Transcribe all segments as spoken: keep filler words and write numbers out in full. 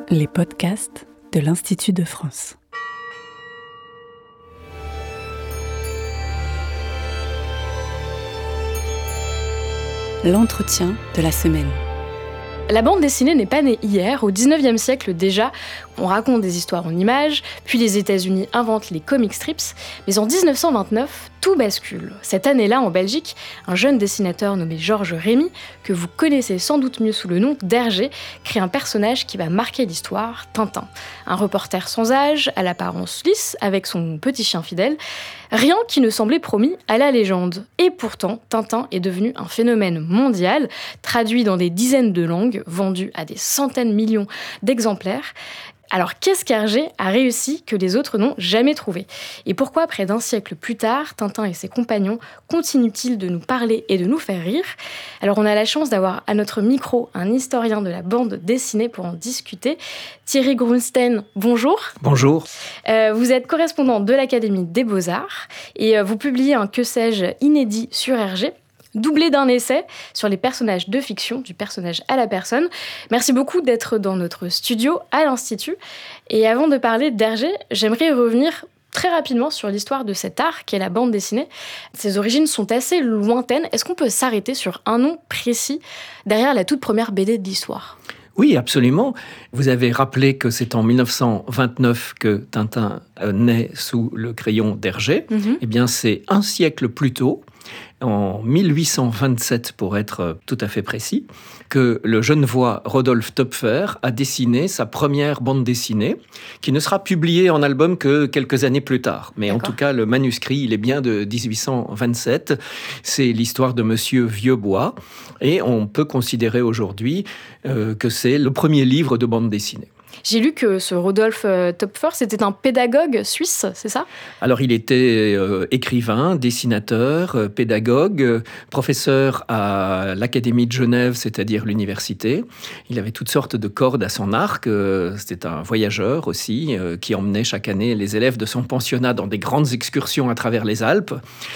Les podcasts de l'Institut de France. L'entretien de la semaine. La bande dessinée n'est pas née hier. Au dix-neuvième siècle déjà, on raconte des histoires en images, puis les États-Unis inventent les comic strips. Mais en dix-neuf cent vingt-neuf, tout bascule. Cette année-là, en Belgique, un jeune dessinateur nommé Georges Rémy, que vous connaissez sans doute mieux sous le nom d'Hergé, crée un personnage qui va marquer l'histoire, Tintin. Un reporter sans âge, à l'apparence lisse, avec son petit chien fidèle. Rien qui ne semblait promis à la légende. Et pourtant, Tintin est devenu un phénomène mondial, traduit dans des dizaines de langues, vendu à des centaines de millions d'exemplaires. Alors qu'est-ce qu'Hergé a réussi que les autres n'ont jamais trouvé ? Et pourquoi, près d'un siècle plus tard, Tintin et ses compagnons continuent-ils de nous parler et de nous faire rire ? Alors on a la chance d'avoir à notre micro un historien de la bande dessinée pour en discuter. Thierry Grunstein, bonjour. Bonjour. Euh, vous êtes correspondant de l'Académie des Beaux-Arts et euh, vous publiez un que sais-je inédit sur Hergé, doublé d'un essai sur les personnages de fiction, du personnage à la personne. Merci beaucoup d'être dans notre studio à l'Institut. Et avant de parler d'Hergé, j'aimerais revenir très rapidement sur l'histoire de cet art qu'est la bande dessinée. Ses origines sont assez lointaines. Est-ce qu'on peut s'arrêter sur un nom précis derrière la toute première B D de l'histoire ? Oui, absolument. Vous avez rappelé que c'est en dix-neuf cent vingt-neuf que Tintin naît sous le crayon d'Hergé. Mm-hmm. Eh bien, c'est un siècle plus tôt, en mille huit cent vingt-sept pour être tout à fait précis, que le Genevois Rodolphe Töpffer a dessiné sa première bande dessinée, qui ne sera publiée en album que quelques années plus tard. Mais D'accord. En tout cas, le manuscrit, il est bien de dix-huit cent vingt-sept. C'est l'histoire de Monsieur Vieuxbois. Et on peut considérer aujourd'hui euh, que c'est le premier livre de bande dessinée. J'ai lu que ce Rodolphe euh, Töpffer, c'était un pédagogue suisse, c'est ça ? Alors, il était euh, écrivain, dessinateur, euh, pédagogue, euh, professeur à l'Académie de Genève, c'est-à-dire l'université. Il avait toutes sortes de cordes à son arc. Euh, c'était un voyageur aussi, euh, qui emmenait chaque année les élèves de son pensionnat dans des grandes excursions à travers les Alpes.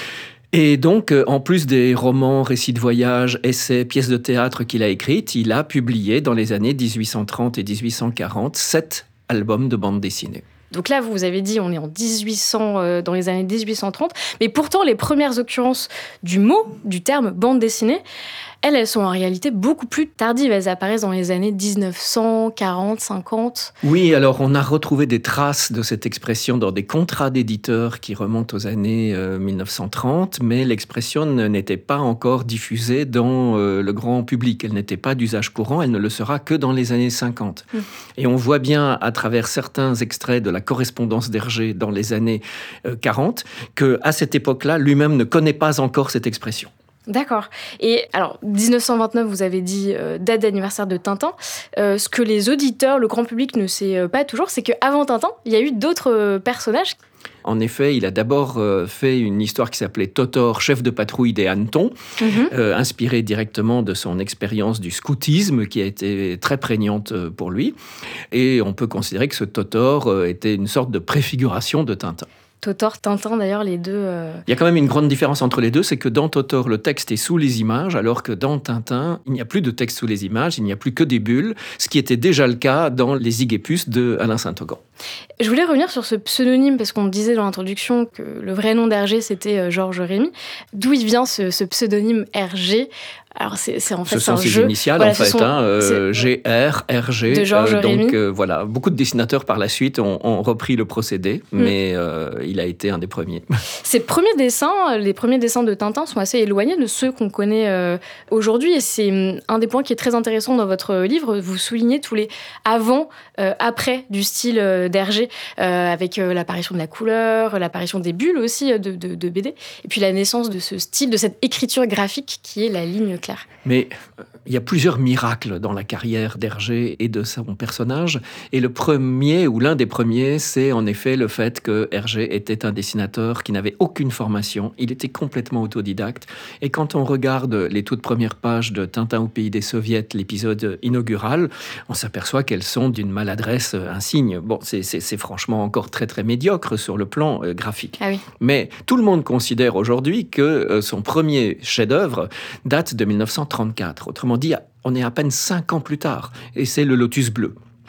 Et donc, en plus des romans, récits de voyage, essais, pièces de théâtre qu'il a écrites, il a publié dans les années dix-huit cent trente et dix-huit cent quarante sept albums de bande dessinée. Donc là, vous avez dit, on est en dix-huit cents, euh, dans les années dix-huit cent trente, mais pourtant, les premières occurrences du mot, du terme bande dessinée, elles, elles sont en réalité beaucoup plus tardives. Elles apparaissent dans les années dix-neuf cent quarante, cinquante. Oui, alors on a retrouvé des traces de cette expression dans des contrats d'éditeurs qui remontent aux années euh, dix-neuf cent trente, mais l'expression n'était pas encore diffusée dans euh, le grand public. Elle n'était pas d'usage courant, elle ne le sera que dans les années cinquante. Mmh. Et on voit bien à travers certains extraits de la correspondance d'Hergé dans les années euh, quarante qu'à cette époque-là, lui-même ne connaît pas encore cette expression. D'accord. Et alors, dix-neuf cent vingt-neuf, vous avez dit euh, date d'anniversaire de Tintin. Euh, ce que les auditeurs, le grand public ne sait euh, pas toujours, c'est qu'avant Tintin, il y a eu d'autres euh, personnages. En effet, il a d'abord euh, fait une histoire qui s'appelait Totor, chef de patrouille des hannetons, mmh. euh, inspirée directement de son expérience du scoutisme, qui a été très prégnante pour lui. Et on peut considérer que ce Totor euh, était une sorte de préfiguration de Tintin. Totor, Tintin, d'ailleurs, les deux... Euh... Il y a quand même une grande différence entre les deux, c'est que dans Totor, le texte est sous les images, alors que dans Tintin, il n'y a plus de texte sous les images, il n'y a plus que des bulles, ce qui était déjà le cas dans Les Zygépus de Alain Saint-Augan. Je voulais revenir sur ce pseudonyme, parce qu'on disait dans l'introduction que le vrai nom d'Hergé, c'était Georges Rémy. D'où il vient ce, ce pseudonyme Hergé ? Alors c'est, c'est en fait ce sont un ses jeu. initiales voilà, en fait, sont, hein, euh, G R, R G. De Georges euh, Rémy. Donc euh, voilà, beaucoup de dessinateurs par la suite ont, ont repris le procédé, mm. mais euh, il a été un des premiers. Ces premiers dessins, les premiers dessins de Tintin sont assez éloignés de ceux qu'on connaît euh, aujourd'hui, et c'est un des points qui est très intéressant dans votre livre. Vous soulignez tous les avant, euh, après du style euh, d'Hergé, euh, avec euh, l'apparition de la couleur, l'apparition des bulles aussi de, de, de B D, et puis la naissance de ce style, de cette écriture graphique qui est la ligne claire. Mais il y a plusieurs miracles dans la carrière d'Hergé et de son personnage. Et le premier, ou l'un des premiers, c'est en effet le fait que Hergé était un dessinateur qui n'avait aucune formation. Il était complètement autodidacte. Et quand on regarde les toutes premières pages de Tintin au pays des soviets, l'épisode inaugural, on s'aperçoit qu'elles sont d'une maladresse insigne. Bon, c'est, c'est, c'est franchement encore très très médiocre sur le plan euh, graphique. Ah oui. Mais tout le monde considère aujourd'hui que euh, son premier chef-d'œuvre date de dix-neuf cent trente-quatre. Autrement dit, on est à peine cinq ans plus tard. Et c'est le Lotus bleu.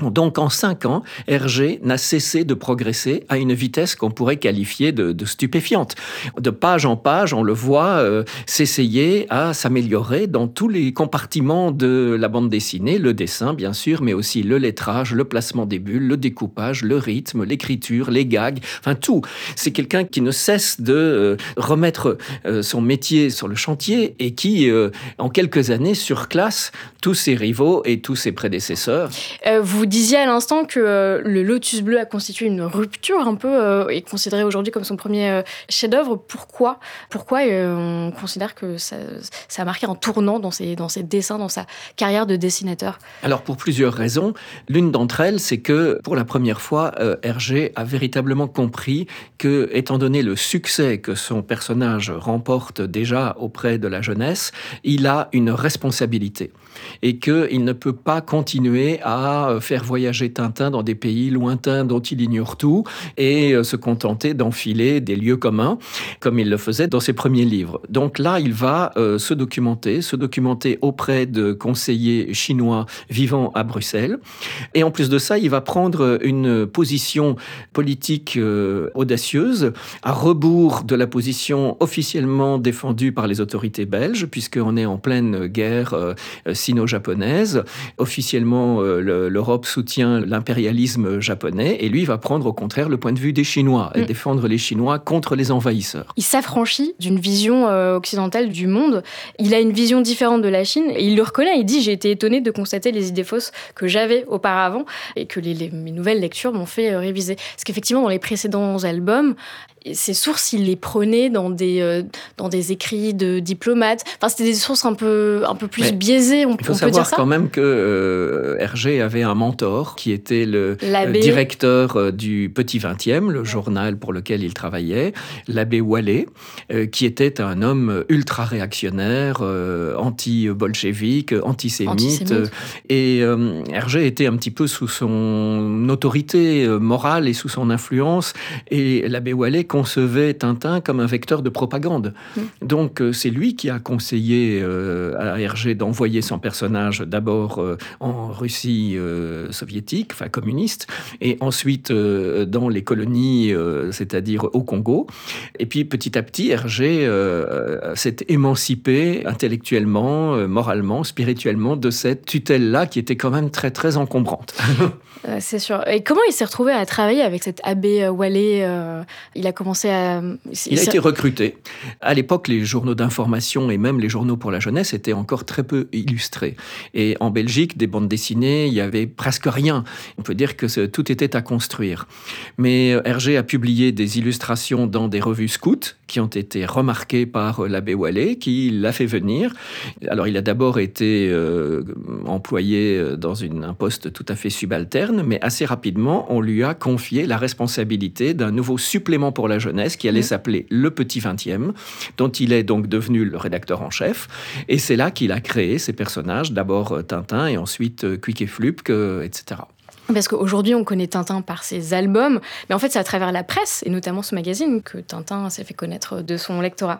Donc en cinq ans, Hergé n'a cessé de progresser à une vitesse qu'on pourrait qualifier de, de stupéfiante. De page en page, on le voit euh, s'essayer à s'améliorer dans tous les compartiments de la bande dessinée, le dessin bien sûr, mais aussi le lettrage, le placement des bulles, le découpage, le rythme, l'écriture, les gags, enfin tout. C'est quelqu'un qui ne cesse de euh, remettre euh, son métier sur le chantier et qui, euh, en quelques années, surclasse tous ses rivaux et tous ses prédécesseurs. Euh, vous disiez à l'instant que euh, le Lotus Bleu a constitué une rupture un peu euh, et considéré aujourd'hui comme son premier euh, chef-d'œuvre. Pourquoi Pourquoi euh, on considère que ça, ça a marqué un tournant dans ses, dans ses dessins, dans sa carrière de dessinateur? Alors pour plusieurs raisons. L'une d'entre elles, c'est que pour la première fois, euh, Hergé a véritablement compris que, étant donné le succès que son personnage remporte déjà auprès de la jeunesse, il a une responsabilité. Et qu'il ne peut pas continuer à faire voyager Tintin dans des pays lointains dont il ignore tout et se contenter d'enfiler des lieux communs, comme il le faisait dans ses premiers livres. Donc là, il va euh, se documenter, se documenter auprès de conseillers chinois vivant à Bruxelles. Et en plus de ça, il va prendre une position politique euh, audacieuse, à rebours de la position officiellement défendue par les autorités belges, puisqu'on est en pleine guerre euh, sino-japonaise. Officiellement, euh, le, l'Europe soutient l'impérialisme japonais et lui va prendre au contraire le point de vue des Chinois et mmh. défendre les Chinois contre les envahisseurs. Il s'affranchit d'une vision euh, occidentale du monde. Il a une vision différente de la Chine et il le reconnaît. Il dit « J'ai été étonné de constater les idées fausses que j'avais auparavant et que les, les, mes nouvelles lectures m'ont fait euh, réviser. » Parce qu'effectivement, dans les précédents albums, ces sources, il les prenait dans des, euh, dans des écrits de diplomates. Enfin, c'était des sources un peu, un peu plus Mais biaisées, on, on peut dire ça. Il faut savoir quand même que euh, Hergé avait un mentor qui était le l'abbé... euh, directeur euh, du Petit vingtième, le ouais. journal pour lequel il travaillait, l'abbé Wallet, euh, qui était un homme ultra-réactionnaire, euh, anti-bolchevique, antisémite. antisémite. Euh, et euh, Hergé était un petit peu sous son autorité morale et sous son influence. Et l'abbé Wallet concevait Tintin comme un vecteur de propagande. Mmh. Donc, euh, c'est lui qui a conseillé euh, à Hergé d'envoyer son personnage d'abord euh, en Russie euh, soviétique, enfin communiste, et ensuite euh, dans les colonies, euh, c'est-à-dire au Congo. Et puis, petit à petit, Hergé euh, s'est émancipé intellectuellement, euh, moralement, spirituellement de cette tutelle-là qui était quand même très, très encombrante. euh, c'est sûr. Et comment il s'est retrouvé à travailler avec cet abbé Wallet euh, Il a commencé à... Il a été recruté. À l'époque, les journaux d'information et même les journaux pour la jeunesse étaient encore très peu illustrés. Et en Belgique, des bandes dessinées, il y avait presque rien. On peut dire que tout était à construire. Mais Hergé a publié des illustrations dans des revues scouts qui ont été remarquées par l'abbé Wallet, qui l'a fait venir. Alors, il a d'abord été euh, employé dans une, un poste tout à fait subalterne, mais assez rapidement, on lui a confié la responsabilité d'un nouveau supplément pour la jeunesse qui allait mmh. s'appeler Le Petit vingtième, dont il est donc devenu le rédacteur en chef. Et c'est là qu'il a créé ces personnages, d'abord Tintin et ensuite Quick et Flupk, et cetera. Parce qu'aujourd'hui, on connaît Tintin par ses albums, mais en fait, c'est à travers la presse, et notamment ce magazine, que Tintin s'est fait connaître de son lectorat.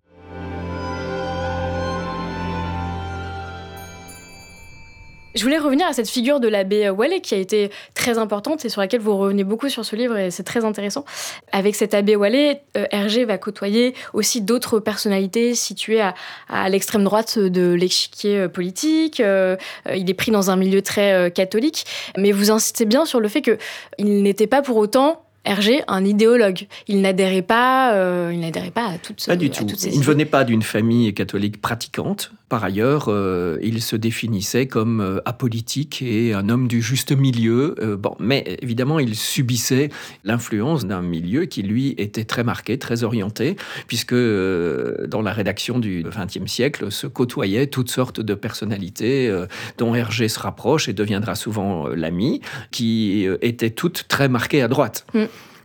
Je voulais revenir à cette figure de l'abbé Wallet qui a été très importante et sur laquelle vous revenez beaucoup sur ce livre et c'est très intéressant. Avec cet abbé Wallet, euh, Hergé va côtoyer aussi d'autres personnalités situées à, à l'extrême droite de l'échiquier politique. Euh, il est pris dans un milieu très euh, catholique, mais vous insistez bien sur le fait qu'il n'était pas pour autant... Hergé, un idéologue. Il n'adhérait pas, euh, il n'adhérait pas à toutes, pas du à tout. toutes ces Il idées. ne venait pas d'une famille catholique pratiquante. Par ailleurs, euh, il se définissait comme euh, apolitique et un homme du juste milieu. Euh, bon, mais évidemment, il subissait l'influence d'un milieu qui, lui, était très marqué, très orienté, puisque euh, dans la rédaction du vingtième siècle se côtoyaient toutes sortes de personnalités euh, dont Hergé se rapproche et deviendra souvent euh, l'ami, qui euh, étaient toutes très marquées à droite. Mm.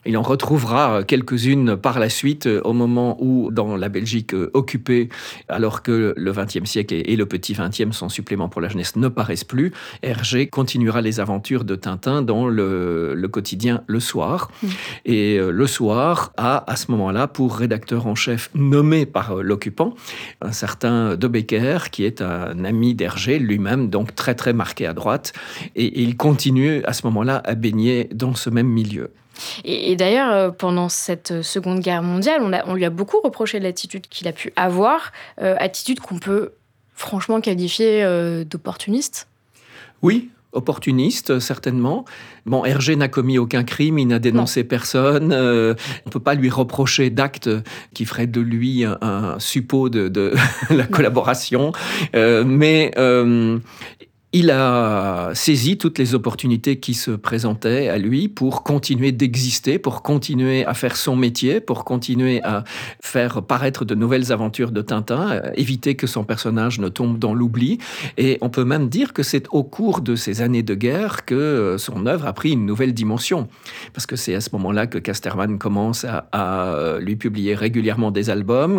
Il en retrouvera quelques-unes par la suite, au moment où, dans la Belgique occupée, alors que le vingtième siècle et le petit vingtième, son supplément pour la jeunesse, ne paraissent plus, Hergé continuera les aventures de Tintin dans le, le quotidien Le Soir. Mmh. Et Le Soir a, à ce moment-là, pour rédacteur en chef nommé par l'occupant, un certain De Becker, qui est un ami d'Hergé, lui-même, donc très très marqué à droite. Et il continue à ce moment-là à baigner dans ce même milieu. Et, et d'ailleurs, pendant cette Seconde Guerre mondiale, on, a, on lui a beaucoup reproché l'attitude qu'il a pu avoir, euh, attitude qu'on peut franchement qualifier euh, d'opportuniste. Oui, opportuniste, certainement. Bon, Hergé n'a commis aucun crime, il n'a dénoncé non. personne. Euh, on ne peut pas lui reprocher d'actes qui feraient de lui un, un suppôt de, de la collaboration. Euh, mais... Euh, Il a saisi toutes les opportunités qui se présentaient à lui pour continuer d'exister, pour continuer à faire son métier, pour continuer à faire paraître de nouvelles aventures de Tintin, éviter que son personnage ne tombe dans l'oubli. Et on peut même dire que c'est au cours de ces années de guerre que son œuvre a pris une nouvelle dimension. Parce que c'est à ce moment-là que Casterman commence à, à lui publier régulièrement des albums,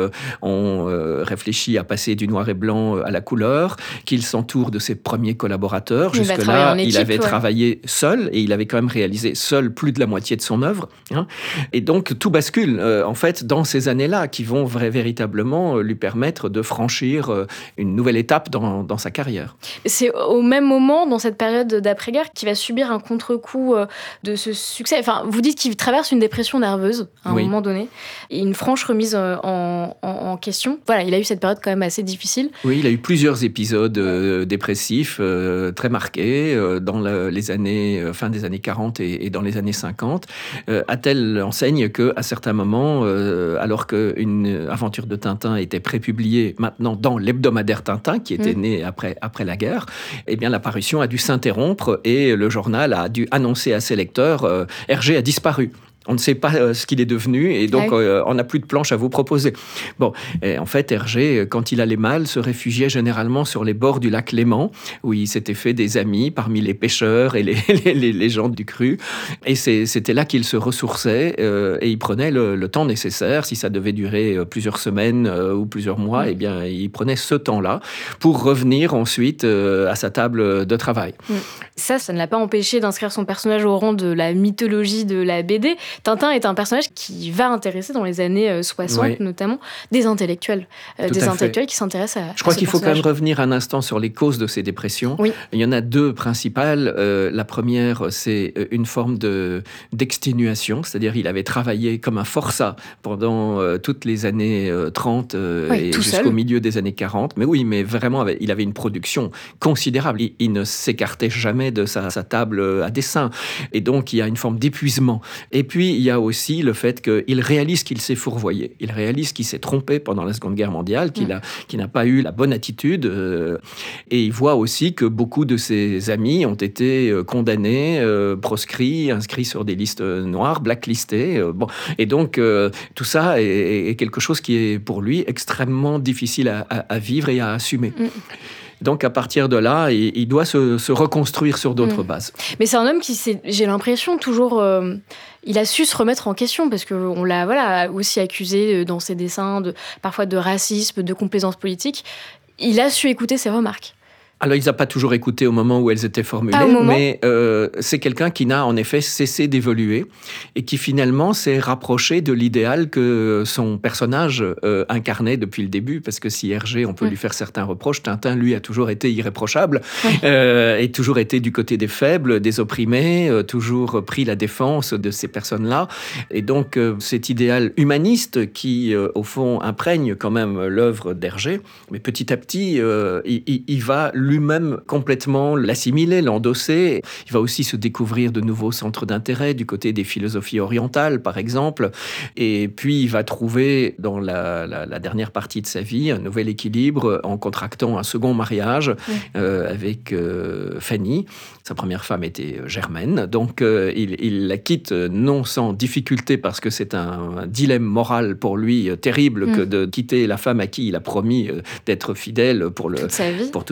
qu'on réfléchit à passer du noir et blanc à la couleur, qu'il s'entoure de ses premiers collaborateurs. Il Jusque-là, équipe, il avait ouais. travaillé seul et il avait quand même réalisé seul plus de la moitié de son œuvre. Hein. Et donc, tout bascule, euh, en fait, dans ces années-là qui vont vrai, véritablement lui permettre de franchir euh, une nouvelle étape dans, dans sa carrière. C'est au même moment, dans cette période d'après-guerre, qu'il va subir un contre-coup euh, de ce succès. Enfin, vous dites qu'il traverse une dépression nerveuse à un oui. moment donné et une franche remise euh, en, en, en question. Voilà, il a eu cette période quand même assez difficile. Oui, il a eu plusieurs épisodes euh, dépressifs Euh, très marqué euh, dans le, les années, euh, fin des années quarante et, et dans les années cinquante, euh, à telle enseigne qu'à certains moments, euh, alors qu'une aventure de Tintin était prépubliée maintenant dans l'hebdomadaire Tintin, qui était mmh. né après, après la guerre, eh bien, la parution a dû s'interrompre et le journal a dû annoncer à ses lecteurs euh, « Hergé a disparu ». On ne sait pas euh, ce qu'il est devenu et donc oui. euh, on n'a plus de planche à vous proposer. Bon, et en fait, Hergé, quand il allait mal, se réfugiait généralement sur les bords du lac Léman, où il s'était fait des amis parmi les pêcheurs et les, les, les gens du cru. Et c'est, c'était là qu'il se ressourçait euh, et il prenait le, le temps nécessaire. Si ça devait durer plusieurs semaines euh, ou plusieurs mois, mm. eh bien, il prenait ce temps-là pour revenir ensuite euh, à sa table de travail. Mm. Ça, ça ne l'a pas empêché d'inscrire son personnage au rang de la mythologie de la B D. Tintin est un personnage qui va intéresser dans les années soixante, oui. notamment, des intellectuels. Euh, des intellectuels qui s'intéressent à Je crois à ce qu'il faut personnage. quand même revenir un instant sur les causes de ces dépressions. Oui. Il y en a deux principales. Euh, la première, c'est une forme de, d'exténuation, c'est-à-dire il avait travaillé comme un forçat pendant euh, toutes les années euh, trente euh, oui, et jusqu'au seul. milieu des années quarante. Mais oui, mais vraiment, il avait une production considérable. Il, il ne s'écartait jamais de sa, sa table à dessin. Et donc, il y a une forme d'épuisement. Et puis, il y a aussi le fait qu'il réalise qu'il s'est fourvoyé. Il réalise qu'il s'est trompé pendant la Seconde Guerre mondiale, qu'il, a, qu'il n'a pas eu la bonne attitude. Euh, et il voit aussi que beaucoup de ses amis ont été condamnés, euh, proscrits, inscrits sur des listes noires, blacklistés. Euh, bon. Et donc, euh, tout ça est, est quelque chose qui est pour lui extrêmement difficile à, à, à vivre et à assumer. Mm. Donc, à partir de là, il, il doit se, se reconstruire sur d'autres mmh. bases. Mais c'est un homme qui, s'est, j'ai l'impression, toujours... Euh, il a su se remettre en question, parce qu'on l'a voilà, aussi accusé dans ses dessins, de, parfois de racisme, de complaisance politique. Il a su écouter ses remarques. Alors, il n'a pas toujours écouté au moment où elles étaient formulées, mais euh, c'est quelqu'un qui n'a en effet cessé d'évoluer et qui finalement s'est rapproché de l'idéal que son personnage euh, incarnait depuis le début, parce que si Hergé, on peut mmh. lui faire certains reproches, Tintin, lui, a toujours été irréprochable oui. euh, et toujours été du côté des faibles, des opprimés, euh, toujours pris la défense de ces personnes-là. Et donc, euh, cet idéal humaniste qui, euh, au fond, imprègne quand même l'œuvre d'Hergé, mais petit à petit, euh, il, il, il va lui-même complètement l'assimiler, l'endosser. Il va aussi se découvrir de nouveaux centres d'intérêt du côté des philosophies orientales, par exemple. Et puis, il va trouver dans la, la, la dernière partie de sa vie un nouvel équilibre en contractant un second mariage oui. euh, avec euh, Fanny. Sa première femme était Germaine. Donc, euh, il, il la quitte non sans difficulté parce que c'est un, un dilemme moral pour lui euh, terrible mmh. que de quitter la femme à qui il a promis euh, d'être fidèle pour, le, toute sa vie. pour toute sa vie.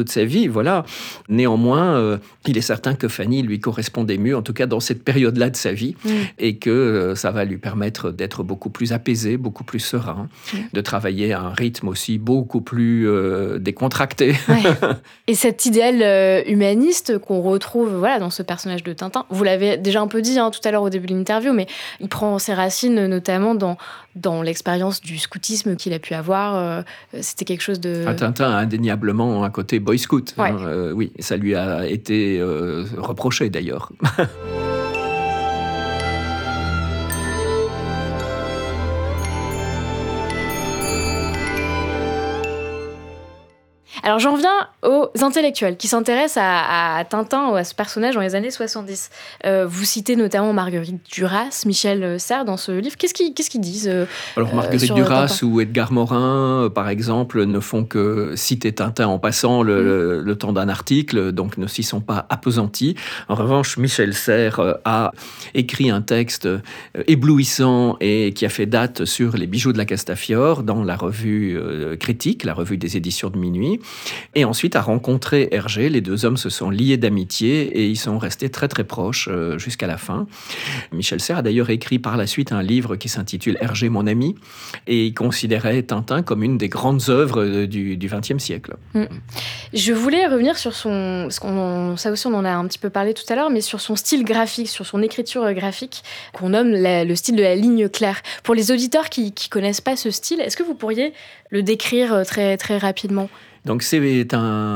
oui, voilà. Néanmoins, euh, il est certain que Fanny lui correspondait mieux, en tout cas dans cette période-là de sa vie, mmh. et que euh, ça va lui permettre d'être beaucoup plus apaisé, beaucoup plus serein, mmh. de travailler à un rythme aussi beaucoup plus euh, décontracté. Ouais. Et cet idéal euh, humaniste qu'on retrouve voilà, dans ce personnage de Tintin, vous l'avez déjà un peu dit hein, tout à l'heure au début de l'interview, mais il prend ses racines notamment dans, dans l'expérience du scoutisme qu'il a pu avoir. Euh, c'était quelque chose de... Ah, Tintin a indéniablement un côté boy scout. Ouais. Hein, euh, oui, ça lui a été euh, reproché d'ailleurs. Alors j'en viens aux intellectuels qui s'intéressent à, à Tintin ou à ce personnage dans les années soixante-dix. Euh, vous citez notamment Marguerite Duras, Michel Serres dans ce livre. Qu'est-ce qu'ils, qu'est-ce qu'ils disent euh, Alors Marguerite sur Duras Tintin ou Edgar Morin, euh, par exemple, ne font que citer Tintin en passant le, mmh. le, le temps d'un article, donc ne s'y sont pas appesantis. En revanche, Michel Serres euh, a écrit un texte euh, éblouissant et qui a fait date sur les bijoux de la Castafiore dans la revue euh, Critique, la revue des éditions de Minuit. Et ensuite a rencontré Hergé. Les deux hommes se sont liés d'amitié et ils sont restés très très proches euh, jusqu'à la fin. Michel Serres a d'ailleurs écrit par la suite un livre qui s'intitule Hergé, mon ami, et il considérait Tintin comme une des grandes œuvres du vingtième siècle. Mmh. Je voulais revenir sur son... Parce qu'on, ça aussi on en a un petit peu parlé tout à l'heure, mais sur son style graphique, sur son écriture graphique, qu'on nomme la, le style de la ligne claire. Pour les auditeurs qui ne connaissent pas ce style, est-ce que vous pourriez le décrire très, très rapidement ? Donc c'est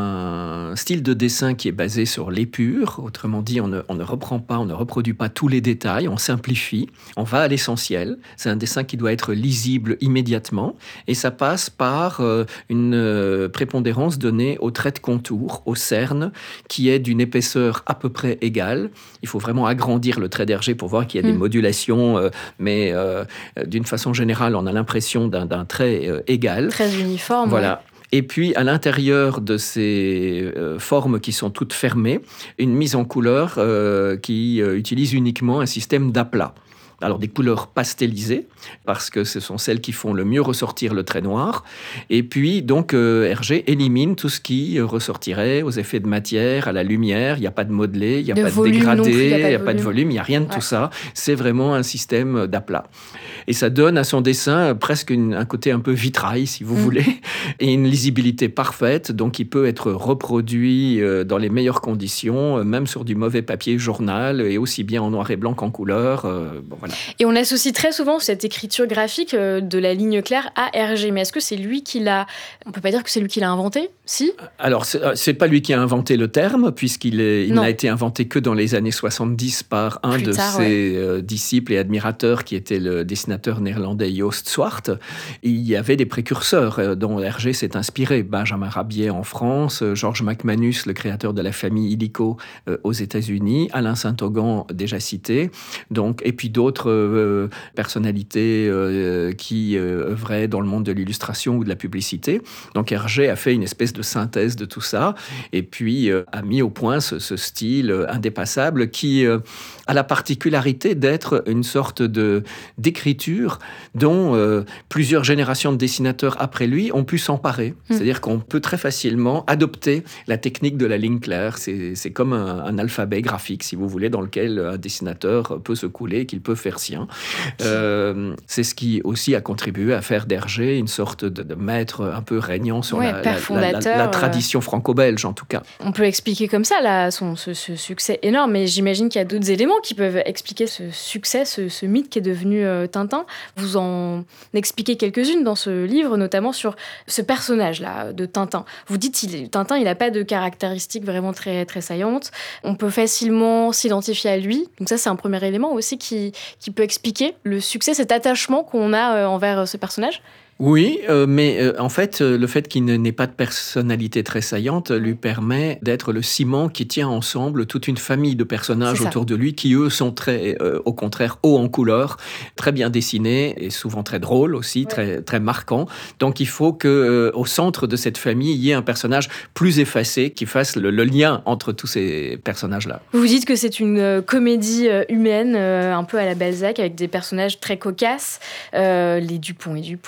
un style de dessin qui est basé sur l'épure. Autrement dit, on ne, on ne reprend pas, on ne reproduit pas tous les détails, on simplifie, on va à l'essentiel. C'est un dessin qui doit être lisible immédiatement et ça passe par euh, une euh, prépondérance donnée au trait de contour, au cerne, qui est d'une épaisseur à peu près égale. Il faut vraiment agrandir le trait d'Hergé pour voir qu'il y a des mmh. modulations, euh, mais euh, d'une façon générale, on a l'impression d'un, d'un trait euh, égal. Très uniforme. Voilà. Ouais. Et puis, à l'intérieur de ces euh, formes qui sont toutes fermées, une mise en couleur euh, qui euh, utilise uniquement un système d'aplat. Alors des couleurs pastelisées, parce que ce sont celles qui font le mieux ressortir le trait noir. Et puis, donc, euh, Hergé élimine tout ce qui ressortirait aux effets de matière, à la lumière. Il n'y a pas de modelé, il n'y a de pas de dégradé, il n'y a, a pas de volume, il n'y a rien de ouais. tout ça. C'est vraiment un système d'aplat. Et ça donne à son dessin presque une, un côté un peu vitrail, si vous mmh. voulez, et une lisibilité parfaite. Donc, il peut être reproduit euh, dans les meilleures conditions, euh, même sur du mauvais papier journal, et aussi bien en noir et blanc qu'en couleur. Euh, bon, voilà. Et on associe très souvent cette écriture graphique de la ligne claire à Hergé. Mais est-ce que c'est lui qui l'a... On ne peut pas dire que c'est lui qui l'a inventé, si ? Alors, c'est, c'est pas lui qui a inventé le terme, puisqu'il est, il n'a été inventé que dans les années soixante-dix par un Plus de tard, ses ouais. disciples et admirateurs, qui était le dessinateur néerlandais Joost Swart. Il y avait des précurseurs dont Hergé s'est inspiré. Benjamin Rabier en France, Georges McManus, le créateur de la famille illico aux États-Unis, Alain Saint-Augan, déjà cité, donc, et puis d'autres Euh, personnalités euh, qui euh, œuvraient dans le monde de l'illustration ou de la publicité. Donc Hergé a fait une espèce de synthèse de tout ça et puis euh, a mis au point ce, ce style indépassable qui euh, a la particularité d'être une sorte de, d'écriture dont euh, plusieurs générations de dessinateurs après lui ont pu s'emparer. Mmh. C'est-à-dire qu'on peut très facilement adopter la technique de la ligne claire. C'est, c'est comme un, un alphabet graphique, si vous voulez, dans lequel un dessinateur peut se couler, qu'il peut faire sien. Euh, c'est ce qui aussi a contribué à faire d'Hergé une sorte de, de maître un peu régnant sur ouais, la, la, la, la, la tradition euh... franco-belge, en tout cas. On peut expliquer comme ça là, son, ce, ce succès énorme, mais j'imagine qu'il y a d'autres éléments qui peuvent expliquer ce succès, ce, ce mythe qui est devenu euh, Tintin. Vous en expliquez quelques-unes dans ce livre, notamment sur ce personnage-là de Tintin. Vous dites que Tintin, il n'a pas de caractéristiques vraiment très, très saillantes. On peut facilement s'identifier à lui. Donc ça, c'est un premier élément aussi qui, qui peut expliquer le succès, cet attachement qu'on a euh, envers ce personnage. Oui, euh, mais euh, en fait, euh, le fait qu'il n'ait pas de personnalité très saillante lui permet d'être le ciment qui tient ensemble toute une famille de personnages autour de lui qui, eux, sont très, euh, au contraire, hauts en couleur, très bien dessinés et souvent très drôles aussi, ouais. très, très marquants. Donc, il faut qu'au euh, centre de cette famille, il y ait un personnage plus effacé qui fasse le, le lien entre tous ces personnages-là. Vous dites que c'est une euh, comédie euh, humaine, euh, un peu à la Balzac, avec des personnages très cocasses, euh, les Dupont et Dupont,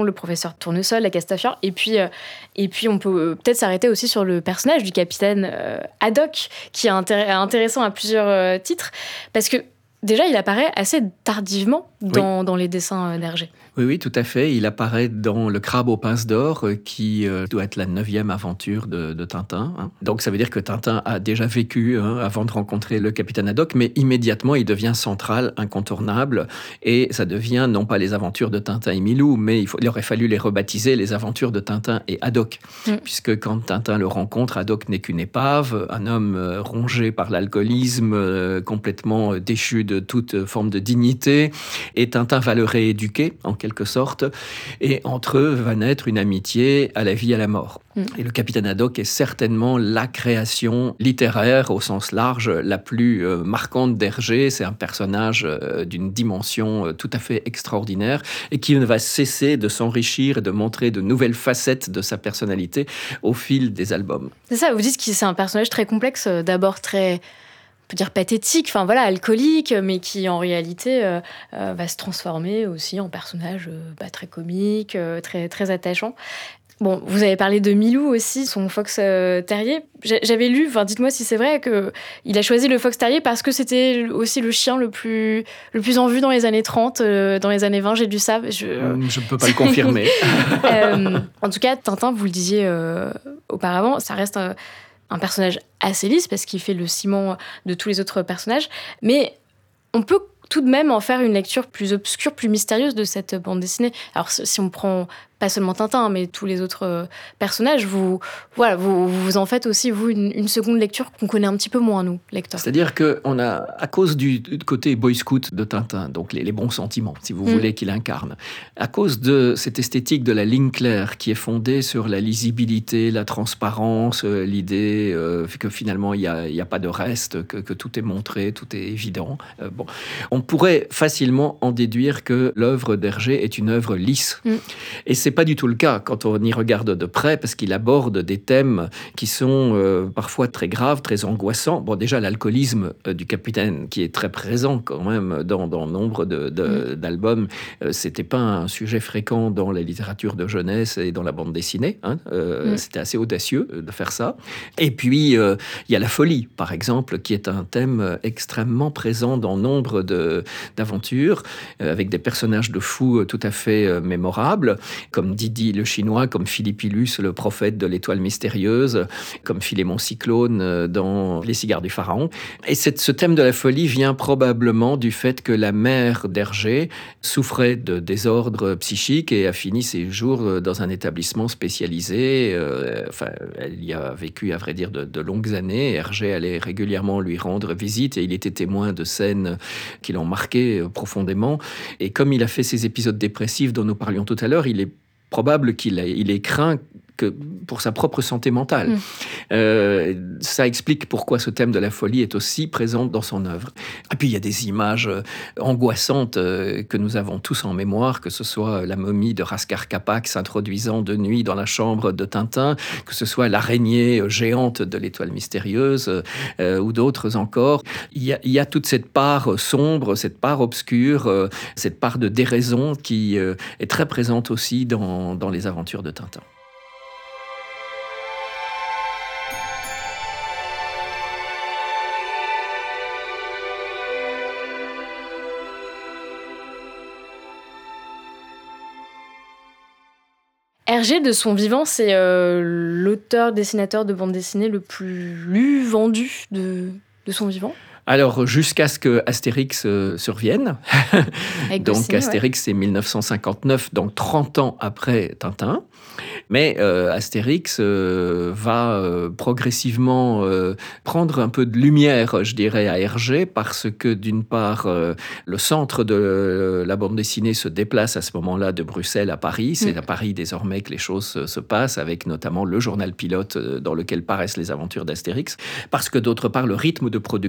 le professeur Tournesol, la Castafiore. Et puis, euh, et puis on peut euh, peut-être s'arrêter aussi sur le personnage du capitaine euh, Haddock, qui est intér- intéressant à plusieurs euh, titres, parce que déjà, il apparaît assez tardivement dans, oui. dans les dessins d'Hergé. Oui, oui, tout à fait. Il apparaît dans Le Crabe aux pinces d'or, qui euh, doit être la neuvième aventure de, de Tintin. Hein. Donc, ça veut dire que Tintin a déjà vécu hein, avant de rencontrer le capitaine Haddock, mais immédiatement, il devient central, incontournable, et ça devient non pas les aventures de Tintin et Milou, mais il, faut, il aurait fallu les rebaptiser les aventures de Tintin et Haddock, mm. puisque quand Tintin le rencontre, Haddock n'est qu'une épave, un homme euh, rongé par l'alcoolisme, euh, complètement déchu de toute forme de dignité, et Tintin va le rééduquer, en quelque sorte, et entre eux va naître une amitié à la vie et à la mort. Mmh. Et le capitaine Haddock est certainement la création littéraire, au sens large, la plus euh, marquante d'Hergé. C'est un personnage euh, d'une dimension euh, tout à fait extraordinaire, et qui ne va cesser de s'enrichir et de montrer de nouvelles facettes de sa personnalité au fil des albums. C'est ça, vous dites que c'est un personnage très complexe, d'abord très... on peut dire pathétique, enfin voilà, alcoolique, mais qui en réalité euh, euh, va se transformer aussi en personnage euh, bah, très comique, euh, très, très attachant. Bon, vous avez parlé de Milou aussi, son fox euh, terrier. J'avais lu, enfin dites-moi si c'est vrai, qu'il a choisi le fox terrier parce que c'était aussi le chien le plus, le plus en vue dans les années trente, euh, dans les années vingt, j'ai lu ça. Je ne peux pas le confirmer. euh, en tout cas, Tintin, vous le disiez euh, auparavant, ça reste... Euh, un personnage assez lisse parce qu'il fait le ciment de tous les autres personnages, mais on peut tout de même en faire une lecture plus obscure, plus mystérieuse de cette bande dessinée. Alors si on prend pas seulement Tintin, mais tous les autres personnages, vous, voilà, vous, vous en faites aussi, vous, une, une seconde lecture qu'on connaît un petit peu moins, nous, lecteurs. C'est-à-dire qu'on a, à cause du, du côté boy scout de Tintin, donc les, les bons sentiments, si vous mmh. voulez, qu'il incarne, à cause de cette esthétique de la ligne claire qui est fondée sur la lisibilité, la transparence, euh, l'idée euh, que finalement, il n'y a, y a pas de reste, que, que tout est montré, tout est évident. Euh, bon. On pourrait facilement en déduire que l'œuvre d'Hergé est une œuvre lisse. Mmh. Et c'est pas du tout le cas quand on y regarde de près, parce qu'il aborde des thèmes qui sont euh, parfois très graves, très angoissants. Bon, déjà, l'alcoolisme euh, du capitaine, qui est très présent quand même dans, dans nombre de, de, mmh. d'albums, euh, c'était pas un sujet fréquent dans la littérature de jeunesse et dans la bande dessinée. Hein. Euh, mmh. C'était assez audacieux de faire ça. Et puis, il euh, y a la folie, par exemple, qui est un thème extrêmement présent dans nombre de, d'aventures, euh, avec des personnages de fous tout à fait euh, mémorables, comme Didi le Chinois, comme Philippilus, le prophète de l'étoile mystérieuse, comme Philémon Cyclone dans Les cigares du pharaon. Et cette, ce thème de la folie vient probablement du fait que la mère d'Hergé souffrait de désordre psychique et a fini ses jours dans un établissement spécialisé. Euh, enfin, elle y a vécu, à vrai dire, de, de longues années. Hergé allait régulièrement lui rendre visite et il était témoin de scènes qui l'ont marqué profondément. Et comme il a fait ces épisodes dépressifs dont nous parlions tout à l'heure, il est probable qu'il ait, il ait craint que pour sa propre santé mentale. Mmh. Euh, ça explique pourquoi ce thème de la folie est aussi présent dans son œuvre. Et puis il y a des images euh, angoissantes euh, que nous avons tous en mémoire, que ce soit la momie de Raskar Kapak s'introduisant de nuit dans la chambre de Tintin, que ce soit l'araignée géante de l'étoile mystérieuse euh, ou d'autres encore. Il y, a, il y a toute cette part sombre, cette part obscure, euh, cette part de déraison qui euh, est très présente aussi dans, dans les aventures de Tintin. Hergé, de son vivant, c'est euh, l'auteur-dessinateur de bande dessinée le plus vendu de, de son vivant. Alors, jusqu'à ce que Astérix euh, survienne. Donc, Goscinny, Astérix, ouais. C'est mille neuf cent cinquante-neuf, donc trente ans après Tintin. Mais euh, Astérix euh, va euh, progressivement euh, prendre un peu de lumière, je dirais, à Hergé, parce que, d'une part, euh, le centre de euh, la bande dessinée se déplace à ce moment-là de Bruxelles à Paris. C'est mmh. à Paris, désormais, que les choses se, se passent, avec notamment le journal pilote euh, dans lequel paraissent les aventures d'Astérix. Parce que, d'autre part, le rythme de production d'Hergé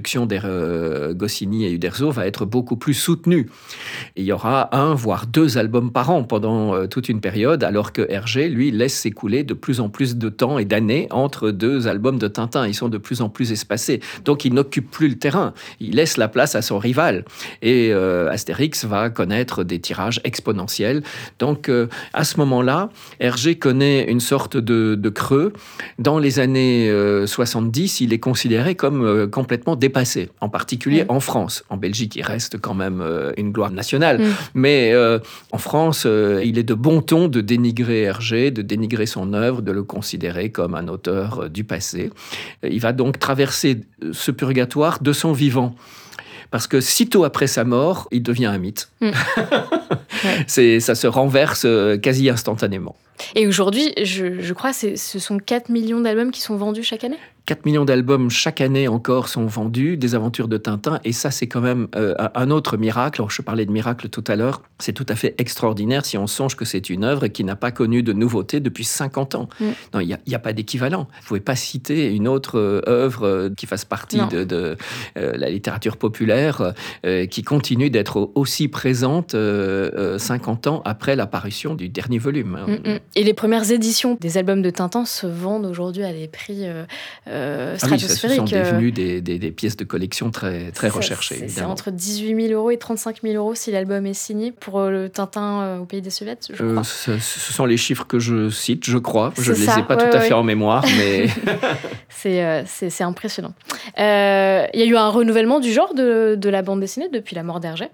euh, Goscinny et Uderzo va être beaucoup plus soutenu. Et il y aura un, voire deux albums par an pendant euh, toute une période, alors que Hergé, lui, laisse s'écouler de plus en plus de temps et d'années entre deux albums de Tintin. Ils sont de plus en plus espacés. Donc, il n'occupe plus le terrain. Il laisse la place à son rival. Et euh, Astérix va connaître des tirages exponentiels. Donc, euh, à ce moment-là, Hergé connaît une sorte de, de creux. Dans les années euh, soixante-dix, il est considéré comme euh, complètement dépassé, en particulier mmh. en France. En Belgique, il reste quand même euh, une gloire nationale. Mmh. Mais euh, en France, euh, il est de bon ton de dénigrer Hergé, de dénigrer son œuvre, de le considérer comme un auteur euh, du passé. Il va donc traverser ce purgatoire de son vivant. Parce que sitôt après sa mort, il devient un mythe. Mmh. ouais. C'est, ça se renverse quasi instantanément. Et aujourd'hui, je, je crois que ce sont quatre millions d'albums qui sont vendus chaque année ? quatre millions d'albums chaque année encore sont vendus, des aventures de Tintin, et ça c'est quand même euh, un autre miracle. Alors, je parlais de miracle tout à l'heure, c'est tout à fait extraordinaire si on songe que c'est une œuvre qui n'a pas connu de nouveauté depuis cinquante ans. Mm. Non, il n'y a, a pas d'équivalent. Vous ne pouvez pas citer une autre euh, œuvre qui fasse partie non. de, de euh, la littérature populaire, euh, qui continue d'être aussi présente euh, euh, cinquante ans après l'apparition du dernier volume. Mm-mm. Et les premières éditions des albums de Tintin se vendent aujourd'hui à des prix... Euh, Euh, ah oui, ça, ce sont devenus des, des, des pièces de collection très, très ça, recherchées. C'est, évidemment. c'est entre dix-huit mille euros et trente-cinq mille euros si l'album est signé pour le Tintin euh, au pays des Soviets, je crois. Euh, ce, ce sont les chiffres que je cite, je crois. C'est je ne les ai pas ouais, tout ouais. à fait en mémoire, mais... c'est, euh, c'est, c'est impressionnant. Il euh, y a eu un renouvellement du genre de, de la bande dessinée depuis la mort d'Hergé.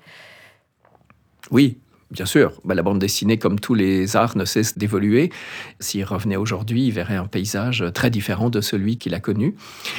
Oui. Bien sûr, bah, la bande dessinée, comme tous les arts, ne cesse d'évoluer. S'il revenait aujourd'hui, il verrait un paysage très différent de celui qu'il a connu.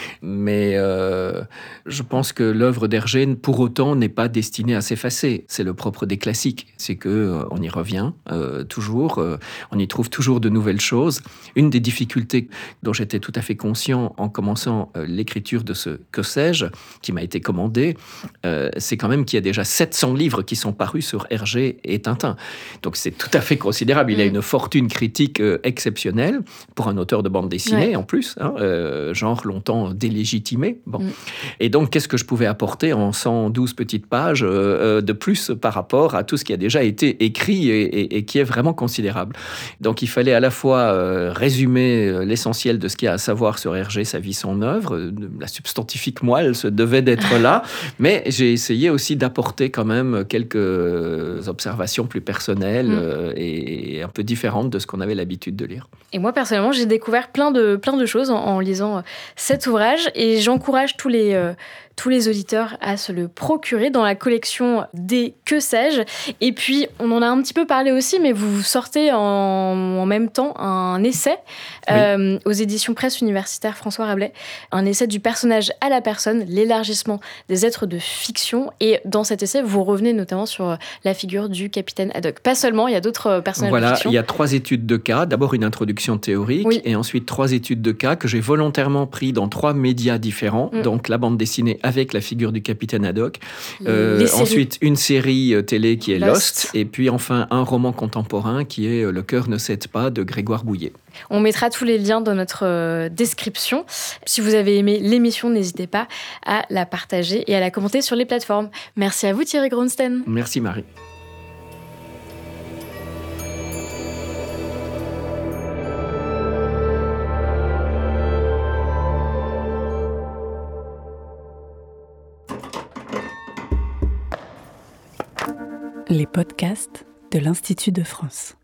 Mais euh, je pense que l'œuvre d'Hergé, pour autant, n'est pas destinée à s'effacer. C'est le propre des classiques. C'est qu'on euh, y revient euh, toujours, euh, on y trouve toujours de nouvelles choses. Une des difficultés dont j'étais tout à fait conscient en commençant euh, l'écriture de ce « Que sais-je » qui m'a été commandé, euh, c'est quand même qu'il y a déjà sept cents livres qui sont parus sur Hergé et Tintin. Donc c'est tout à fait considérable. Il mmh. a une fortune critique euh, exceptionnelle pour un auteur de bande dessinée, ouais. en plus, hein, euh, genre longtemps délégitimé. Bon. Mmh. Et donc, qu'est-ce que je pouvais apporter en cent douze petites pages euh, de plus par rapport à tout ce qui a déjà été écrit et, et, et qui est vraiment considérable. Donc, il fallait à la fois euh, résumer l'essentiel de ce qu'il y a à savoir sur Hergé, sa vie, son œuvre. La substantifique moelle se devait d'être là, mais j'ai essayé aussi d'apporter quand même quelques observations plus personnelles mmh. euh, et un peu différentes de ce qu'on avait l'habitude de lire. Et moi, personnellement, j'ai découvert plein de, plein de choses en, en lisant euh, cet ouvrage et j'encourage tous les... Euh, tous les auditeurs à se le procurer dans la collection des Que sais-je. Et puis, on en a un petit peu parlé aussi, mais vous sortez en, en même temps un essai oui. euh, aux éditions Presse Universitaire François Rabelais, un essai du personnage à la personne, l'élargissement des êtres de fiction. Et dans cet essai, vous revenez notamment sur la figure du capitaine Haddock. Pas seulement, il y a d'autres personnages voilà, de fiction. Il y a trois études de cas. D'abord, une introduction théorique oui. et ensuite trois études de cas que j'ai volontairement pris dans trois médias différents. Mm. Donc, la bande dessinée avec la figure du capitaine Haddock. Euh, ensuite, une série télé qui est Lost. Lost. Et puis enfin, un roman contemporain qui est Le cœur ne cède pas de Grégoire Bouillet. On mettra tous les liens dans notre euh, description. Si vous avez aimé l'émission, n'hésitez pas à la partager et à la commenter sur les plateformes. Merci à vous Thierry Gronsten. Merci Marie. Les podcasts de l'Institut de France.